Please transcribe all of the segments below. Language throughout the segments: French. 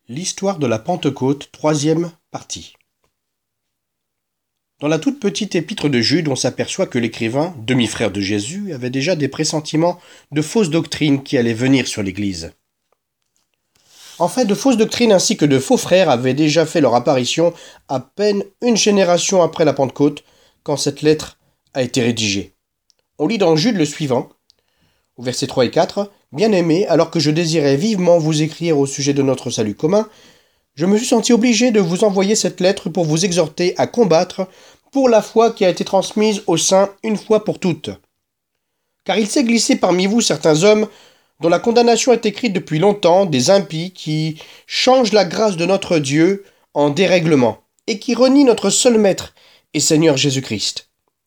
L'histoire de la Pentecôte, troisième partie. Dans la toute petite épître de Jude, on s'aperçoit que l'écrivain, demi-frère de Jésus, avait déjà des pressentiments de fausses doctrines qui allaient venir sur l'Église. En fait, de fausses doctrines ainsi que de faux frères avaient déjà fait leur apparition à peine une génération après la Pentecôte, quand cette lettre a été rédigée. On lit dans Jude le suivant, au versets 3 et 4, « Bien-aimés, alors que je désirais vivement vous écrire au sujet de notre salut commun, je me suis senti obligé de vous envoyer cette lettre pour vous exhorter à combattre pour la foi qui a été transmise aux saints une fois pour toutes. Car il s'est glissé parmi vous certains hommes dont la condamnation est écrite depuis longtemps, des impies qui changent la grâce de notre Dieu en dérèglement et qui renient notre seul Maître et Seigneur Jésus-Christ. »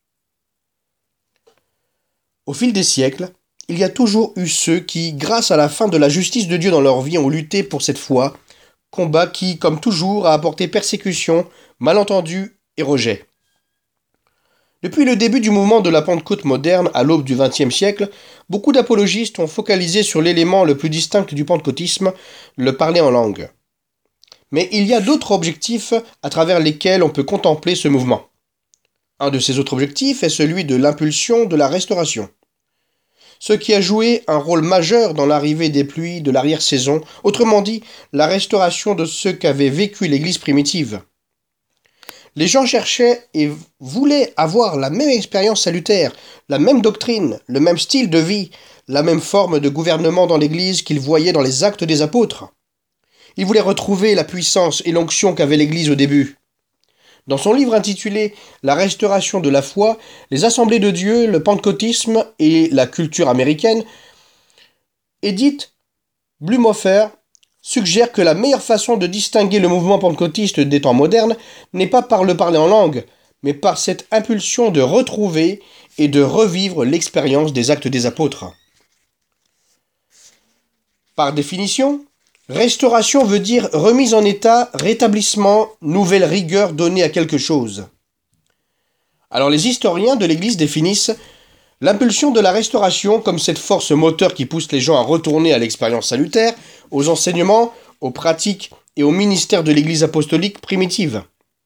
Au fil des siècles, il y a toujours eu ceux qui, grâce à la fin de la justice de Dieu dans leur vie, ont lutté pour cette foi, combat qui, comme toujours, a apporté persécution, malentendus et rejet. Depuis le début du mouvement de la Pentecôte moderne à l'aube du XXe siècle, beaucoup d'apologistes ont focalisé sur l'élément le plus distinct du pentecôtisme, le parler en langue. Mais il y a d'autres objectifs à travers lesquels on peut contempler ce mouvement. Un de ces autres objectifs est celui de l'impulsion de la restauration. Ce qui a joué un rôle majeur dans l'arrivée des pluies de l'arrière-saison, autrement dit, la restauration de ce qu'avait vécu l'Église primitive. Les gens cherchaient et voulaient avoir la même expérience salutaire, la même doctrine, le même style de vie, la même forme de gouvernement dans l'Église qu'ils voyaient dans les actes des apôtres. Ils voulaient retrouver la puissance et l'onction qu'avait l'Église au début. Dans son livre intitulé « La restauration de la foi », les assemblées de Dieu, le pentecôtisme et la culture américaine, Edith Blumenhofer suggère que la meilleure façon de distinguer le mouvement pentecôtiste des temps modernes n'est pas par le parler en langue, mais par cette impulsion de retrouver et de revivre l'expérience des actes des apôtres. Par définition, restauration veut dire remise en état, rétablissement, nouvelle rigueur donnée à quelque chose. Alors les historiens de l'Église définissent l'impulsion de la restauration comme cette force moteur qui pousse les gens à retourner à l'expérience salutaire, aux enseignements, aux pratiques et au ministère de l'Église apostolique primitive.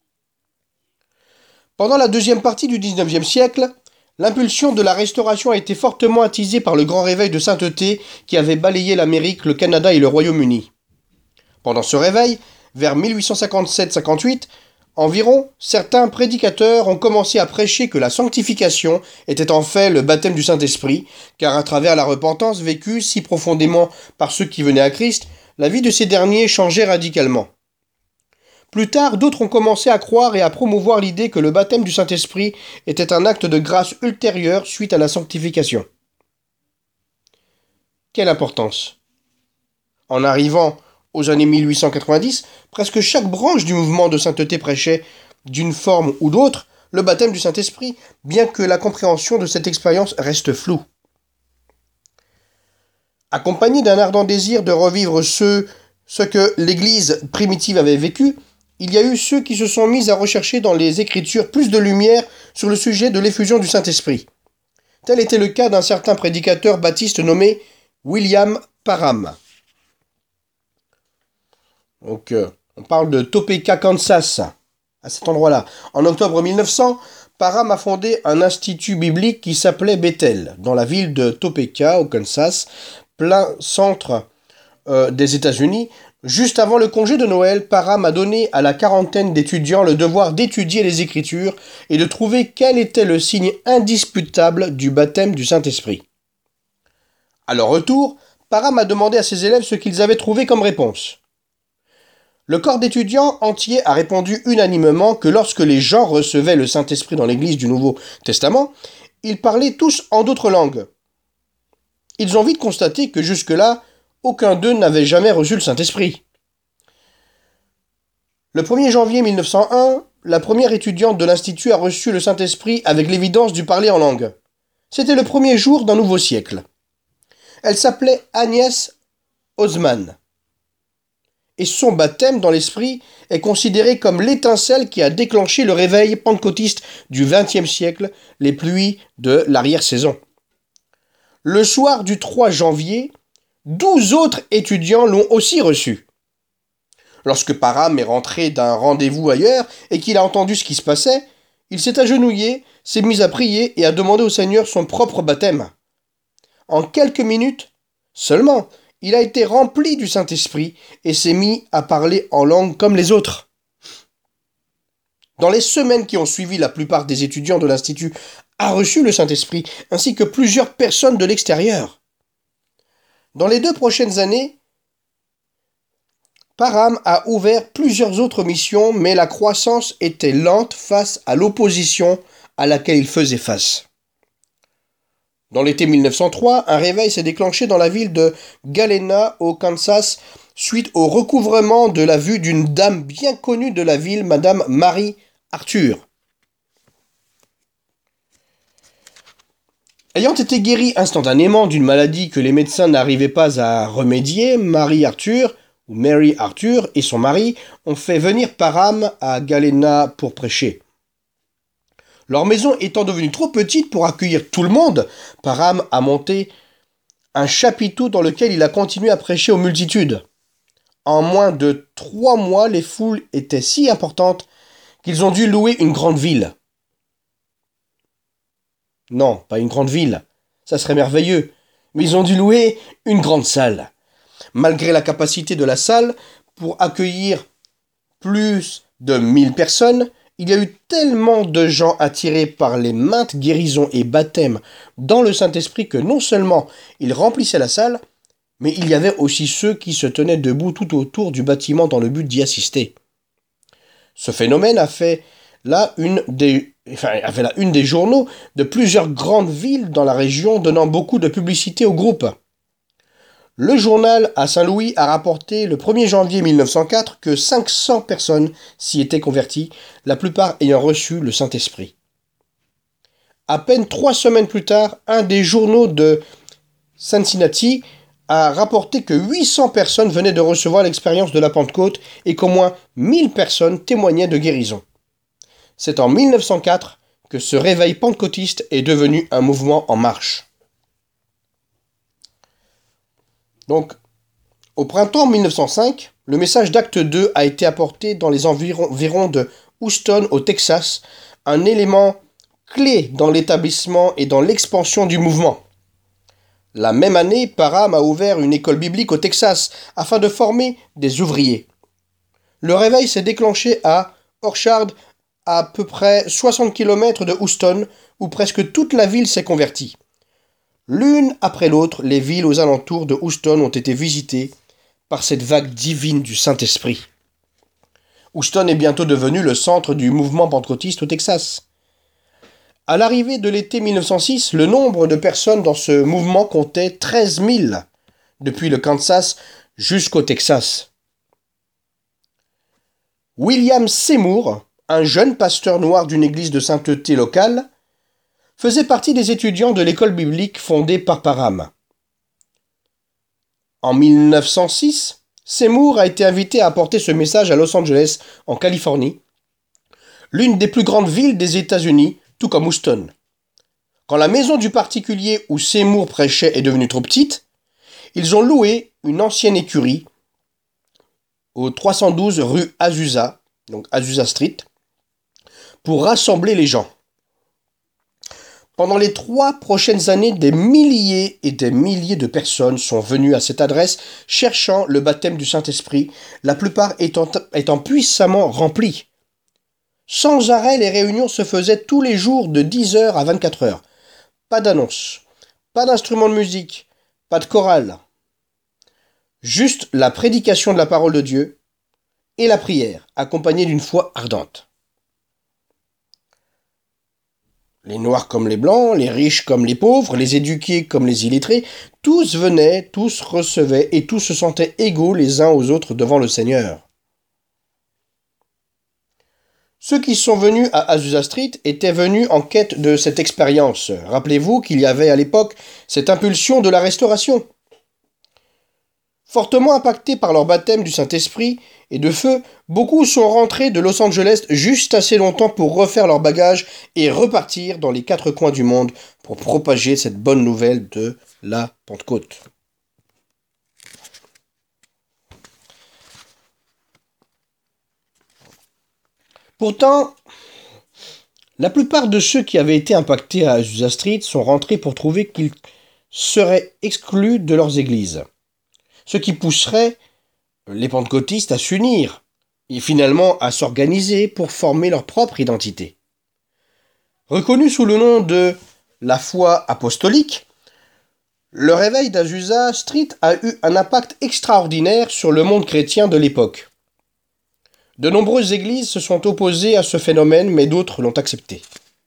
Pendant la deuxième partie du XIXe siècle, l'impulsion de la restauration a été fortement attisée par le grand réveil de sainteté qui avait balayé l'Amérique, le Canada et le Royaume-Uni. Pendant ce réveil, vers 1857-58, environ, certains prédicateurs ont commencé à prêcher que la sanctification était en fait le baptême du Saint-Esprit, car à travers la repentance vécue si profondément par ceux qui venaient à Christ, la vie de ces derniers changeait radicalement. Plus tard, d'autres ont commencé à croire et à promouvoir l'idée que le baptême du Saint-Esprit était un acte de grâce ultérieur suite à la sanctification. Quelle importance! En arrivant aux années 1890, presque chaque branche du mouvement de sainteté prêchait, d'une forme ou d'autre, le baptême du Saint-Esprit, bien que la compréhension de cette expérience reste floue. Accompagné d'un ardent désir de revivre ce que l'Église primitive avait vécu, il y a eu ceux qui se sont mis à rechercher dans les Écritures plus de lumière sur le sujet de l'effusion du Saint-Esprit. Tel était le cas d'un certain prédicateur baptiste nommé William Parham. Donc, on parle de Topeka, Kansas, à cet endroit-là. En octobre 1900, Parham a fondé un institut biblique qui s'appelait Bethel, dans la ville de Topeka, au Kansas, plein centre des États-Unis. Juste avant le congé de Noël, Parham a donné à la quarantaine d'étudiants le devoir d'étudier les Écritures et de trouver quel était le signe indisputable du baptême du Saint-Esprit. À leur retour, Parham a demandé à ses élèves ce qu'ils avaient trouvé comme réponse. Le corps d'étudiants entier a répondu unanimement que lorsque les gens recevaient le Saint-Esprit dans l'Église du Nouveau Testament, ils parlaient tous en d'autres langues. Ils ont vite constaté que jusque-là, aucun d'eux n'avait jamais reçu le Saint-Esprit. Le 1er janvier 1901, la première étudiante de l'Institut a reçu le Saint-Esprit avec l'évidence du parler en langue. C'était le premier jour d'un nouveau siècle. Elle s'appelait Agnès Osman. Et son baptême dans l'esprit est considéré comme l'étincelle qui a déclenché le réveil pentecôtiste du XXe siècle, les pluies de l'arrière-saison. Le soir du 3 janvier, 12 autres étudiants l'ont aussi reçu. Lorsque Parham est rentré d'un rendez-vous ailleurs et qu'il a entendu ce qui se passait, il s'est agenouillé, s'est mis à prier et a demandé au Seigneur son propre baptême. En quelques minutes seulement, il a été rempli du Saint-Esprit et s'est mis à parler en langue comme les autres. Dans les semaines qui ont suivi, la plupart des étudiants de l'Institut a reçu le Saint-Esprit, ainsi que plusieurs personnes de l'extérieur. Dans les 2 prochaines années, Parham a ouvert plusieurs autres missions, mais la croissance était lente face à l'opposition à laquelle il faisait face. Dans l'été 1903, un réveil s'est déclenché dans la ville de Galena, au Kansas, suite au recouvrement de la vue d'une dame bien connue de la ville, Madame Marie Arthur. Ayant été guérie instantanément d'une maladie que les médecins n'arrivaient pas à remédier, Mary Arthur et son mari ont fait venir Parham à Galena pour prêcher. Leur maison étant devenue trop petite pour accueillir tout le monde, Parham a monté un chapiteau dans lequel il a continué à prêcher aux multitudes. En moins de 3 mois, les foules étaient si importantes qu'ils ont dû louer une grande ville. Non, pas une grande ville, ça serait merveilleux, mais ils ont dû louer une grande salle. Malgré la capacité de la salle, pour accueillir plus de 1000 personnes, il y a eu tellement de gens attirés par les maintes guérisons et baptêmes dans le Saint-Esprit que non seulement ils remplissaient la salle, mais il y avait aussi ceux qui se tenaient debout tout autour du bâtiment dans le but d'y assister. Ce phénomène a fait la une des journaux de plusieurs grandes villes dans la région, donnant beaucoup de publicité au groupe. Le journal à Saint-Louis a rapporté le 1er janvier 1904 que 500 personnes s'y étaient converties, la plupart ayant reçu le Saint-Esprit. À peine 3 semaines plus tard, un des journaux de Cincinnati a rapporté que 800 personnes venaient de recevoir l'expérience de la Pentecôte et qu'au moins 1000 personnes témoignaient de guérison. C'est en 1904 que ce réveil pentecôtiste est devenu un mouvement en marche. Donc, au printemps 1905, le message d'Acte 2 a été apporté dans les environs de Houston, au Texas, un élément clé dans l'établissement et dans l'expansion du mouvement. La même année, Parham a ouvert une école biblique au Texas afin de former des ouvriers. Le réveil s'est déclenché à Orchard, à peu près 60 km de Houston, où presque toute la ville s'est convertie. L'une après l'autre, les villes aux alentours de Houston ont été visitées par cette vague divine du Saint-Esprit. Houston est bientôt devenu le centre du mouvement pentecôtiste au Texas. À l'arrivée de l'été 1906, le nombre de personnes dans ce mouvement comptait 13 000, depuis le Kansas jusqu'au Texas. William Seymour, un jeune pasteur noir d'une église de sainteté locale, faisait partie des étudiants de l'école biblique fondée par Parham. En 1906, Seymour a été invité à apporter ce message à Los Angeles, en Californie, l'une des plus grandes villes des États-Unis, tout comme Houston. Quand la maison du particulier où Seymour prêchait est devenue trop petite, ils ont loué une ancienne écurie au 312 rue Azusa, donc Azusa Street, pour rassembler les gens. Pendant les 3 prochaines années, des milliers et des milliers de personnes sont venues à cette adresse cherchant le baptême du Saint-Esprit, la plupart étant puissamment remplies. Sans arrêt, les réunions se faisaient tous les jours de 10h à 24h. Pas d'annonce, pas d'instrument de musique, pas de chorale. Juste la prédication de la parole de Dieu et la prière, accompagnée d'une foi ardente. Les noirs comme les blancs, les riches comme les pauvres, les éduqués comme les illettrés, tous venaient, tous recevaient et tous se sentaient égaux les uns aux autres devant le Seigneur. Ceux qui sont venus à Azusa Street étaient venus en quête de cette expérience. Rappelez-vous qu'il y avait à l'époque cette impulsion de la Restauration. Fortement impactés par leur baptême du Saint-Esprit et de feu, beaucoup sont rentrés de Los Angeles juste assez longtemps pour refaire leur bagage et repartir dans les 4 coins du monde pour propager cette bonne nouvelle de la Pentecôte. Pourtant, la plupart de ceux qui avaient été impactés à Azusa Street sont rentrés pour trouver qu'ils seraient exclus de leurs églises, ce qui pousserait les pentecôtistes à s'unir et finalement à s'organiser pour former leur propre identité. Reconnu sous le nom de la foi apostolique, le réveil d'Azusa Street a eu un impact extraordinaire sur le monde chrétien de l'époque. De nombreuses églises se sont opposées à ce phénomène, mais d'autres l'ont accepté.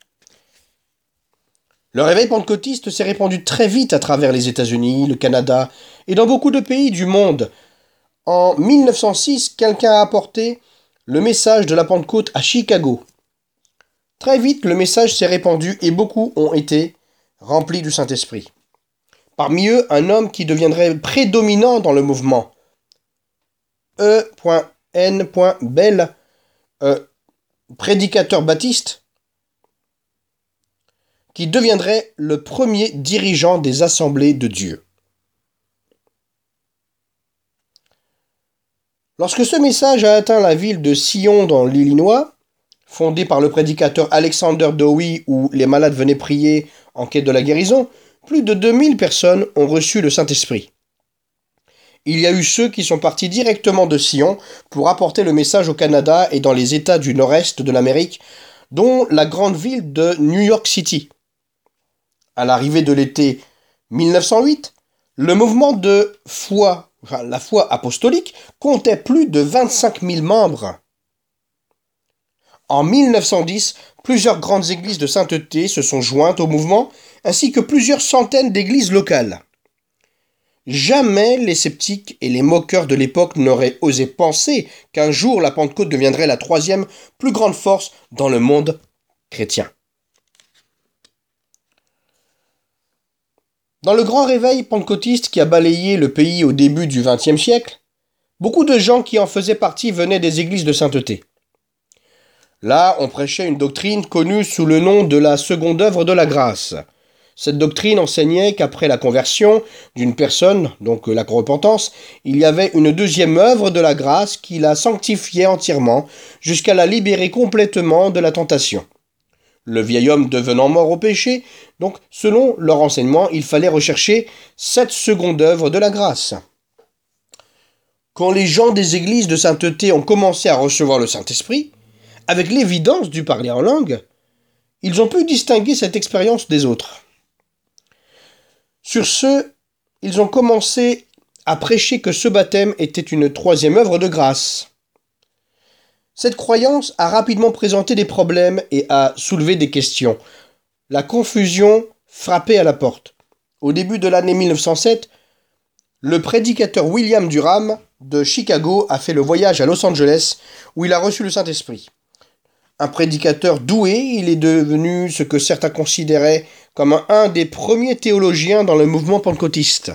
Le réveil pentecôtiste s'est répandu très vite à travers les États-Unis, le Canada et dans beaucoup de pays du monde. En 1906, quelqu'un a apporté le message de la Pentecôte à Chicago. Très vite, le message s'est répandu et beaucoup ont été remplis du Saint-Esprit. Parmi eux, un homme qui deviendrait prédominant dans le mouvement. E.N. Bell, prédicateur baptiste, qui deviendrait le premier dirigeant des assemblées de Dieu. Lorsque ce message a atteint la ville de Sion dans l'Illinois, fondée par le prédicateur Alexander Dowie où les malades venaient prier en quête de la guérison, plus de 2000 personnes ont reçu le Saint-Esprit. Il y a eu ceux qui sont partis directement de Sion pour apporter le message au Canada et dans les États du nord-est de l'Amérique, dont la grande ville de New York City. À l'arrivée de l'été 1908, le mouvement de foi, la foi apostolique, comptait plus de 25 000 membres. En 1910, plusieurs grandes églises de sainteté se sont jointes au mouvement, ainsi que plusieurs centaines d'églises locales. Jamais les sceptiques et les moqueurs de l'époque n'auraient osé penser qu'un jour la Pentecôte deviendrait la troisième plus grande force dans le monde chrétien. Dans le grand réveil pentecôtiste qui a balayé le pays au début du XXe siècle, beaucoup de gens qui en faisaient partie venaient des églises de sainteté. Là, on prêchait une doctrine connue sous le nom de la seconde œuvre de la grâce. Cette doctrine enseignait qu'après la conversion d'une personne, donc la repentance, il y avait une deuxième œuvre de la grâce qui la sanctifiait entièrement jusqu'à la libérer complètement de la tentation. Le vieil homme devenant mort au péché, donc selon leur enseignement, il fallait rechercher cette seconde œuvre de la grâce. Quand les gens des églises de sainteté ont commencé à recevoir le Saint-Esprit, avec l'évidence du parler en langue, ils ont pu distinguer cette expérience des autres. Sur ce, ils ont commencé à prêcher que ce baptême était une troisième œuvre de grâce. Cette croyance a rapidement présenté des problèmes et a soulevé des questions. La confusion frappait à la porte. Au début de l'année 1907, le prédicateur William Durham de Chicago a fait le voyage à Los Angeles où il a reçu le Saint-Esprit. Un prédicateur doué, il est devenu ce que certains considéraient comme un des premiers théologiens dans le mouvement pentecôtiste.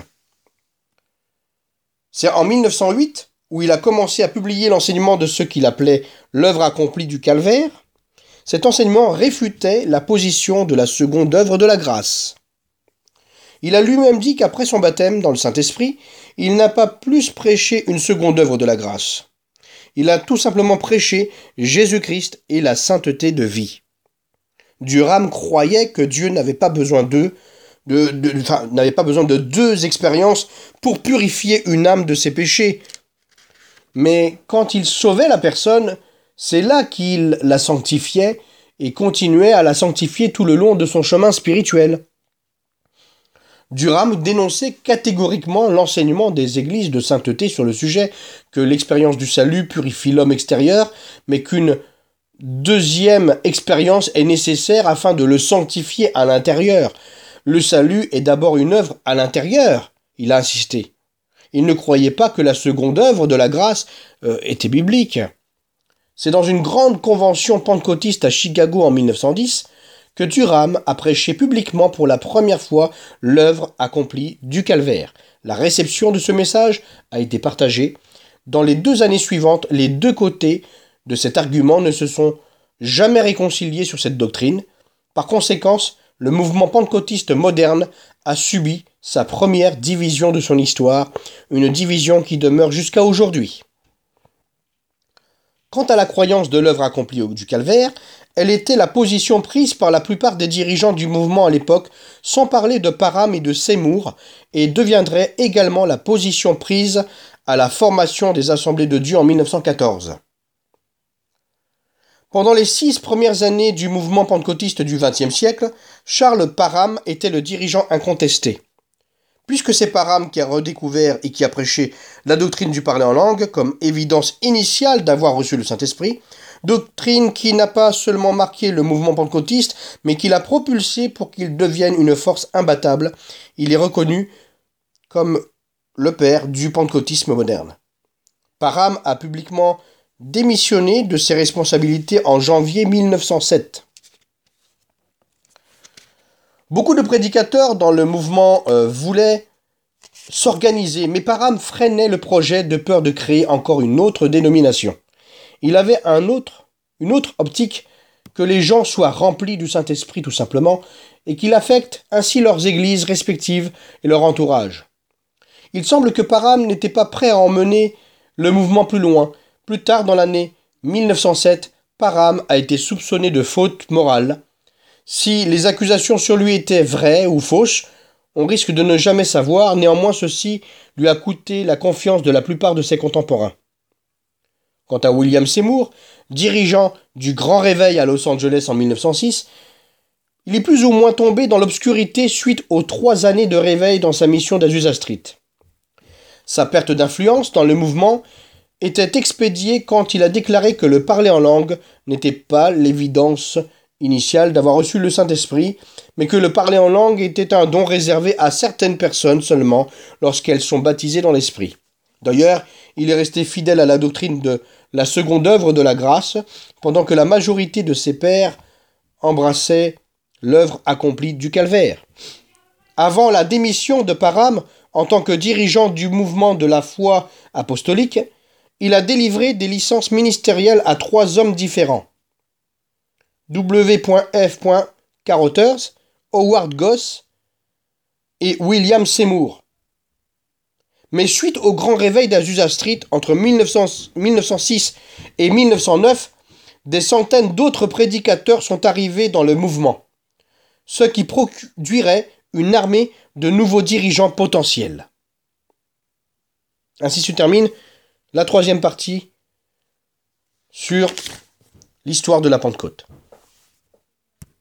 C'est en 1908 où il a commencé à publier l'enseignement de ce qu'il appelait l'œuvre accomplie du calvaire. Cet enseignement réfutait la position de la seconde œuvre de la grâce. Il a lui-même dit qu'après son baptême dans le Saint-Esprit, il n'a pas plus prêché une seconde œuvre de la grâce. Il a tout simplement prêché Jésus-Christ et la sainteté de vie. Durham croyait que Dieu n'avait pas besoin de deux expériences pour purifier une âme de ses péchés. Mais quand il sauvait la personne, c'est là qu'il la sanctifiait et continuait à la sanctifier tout le long de son chemin spirituel. Durham dénonçait catégoriquement l'enseignement des églises de sainteté sur le sujet, que l'expérience du salut purifie l'homme extérieur, mais qu'une deuxième expérience est nécessaire afin de le sanctifier à l'intérieur. Le salut est d'abord une œuvre à l'intérieur, il a insisté. Il ne croyait pas que la seconde œuvre de la grâce était biblique. C'est dans une grande convention pentecôtiste à Chicago en 1910 que Durham a prêché publiquement pour la première fois l'œuvre accomplie du calvaire. La réception de ce message a été partagée. Dans les 2 années suivantes, les deux côtés de cet argument ne se sont jamais réconciliés sur cette doctrine. Par conséquent, le mouvement pentecôtiste moderne a subi sa première division de son histoire, une division qui demeure jusqu'à aujourd'hui. Quant à la croyance de l'œuvre accomplie du calvaire, elle était la position prise par la plupart des dirigeants du mouvement à l'époque, sans parler de Parham et de Seymour, et deviendrait également la position prise à la formation des Assemblées de Dieu en 1914. Pendant les 6 premières années du mouvement pentecôtiste du XXe siècle, Charles Parham était le dirigeant incontesté. Puisque c'est Parham qui a redécouvert et qui a prêché la doctrine du parler en langue comme évidence initiale d'avoir reçu le Saint-Esprit, doctrine qui n'a pas seulement marqué le mouvement pentecôtiste, mais qui l'a propulsé pour qu'il devienne une force imbattable, il est reconnu comme le père du pentecôtisme moderne. Parham a publiquement démissionné de ses responsabilités en janvier 1907. Beaucoup de prédicateurs dans le mouvement voulaient s'organiser, mais Parham freinait le projet de peur de créer encore une autre dénomination. Il avait une autre optique, que les gens soient remplis du Saint-Esprit tout simplement, et qu'il affecte ainsi leurs églises respectives et leur entourage. Il semble que Parham n'était pas prêt à emmener le mouvement plus loin. Plus tard dans l'année 1907, Parham a été soupçonné de faute morale. Si les accusations sur lui étaient vraies ou fausses, on risque de ne jamais savoir, néanmoins ceci lui a coûté la confiance de la plupart de ses contemporains. Quant à William Seymour, dirigeant du Grand Réveil à Los Angeles en 1906, il est plus ou moins tombé dans l'obscurité suite aux 3 années de réveil dans sa mission d'Azusa Street. Sa perte d'influence dans le mouvement était expédiée quand il a déclaré que le parler en langue n'était pas l'évidence initiale d'avoir reçu le Saint-Esprit, mais que le parler en langue était un don réservé à certaines personnes seulement lorsqu'elles sont baptisées dans l'Esprit. D'ailleurs, il est resté fidèle à la doctrine de la seconde œuvre de la grâce, pendant que la majorité de ses pairs embrassaient l'œuvre accomplie du calvaire. Avant la démission de Parham, en tant que dirigeant du mouvement de la foi apostolique, il a délivré des licences ministérielles à 3 hommes différents. W.F. Carothers, Howard Goss et William Seymour. Mais suite au grand réveil d'Azusa Street entre 1906 et 1909, des centaines d'autres prédicateurs sont arrivés dans le mouvement, ce qui produirait une armée de nouveaux dirigeants potentiels. Ainsi se termine la 3e partie sur l'histoire de la Pentecôte.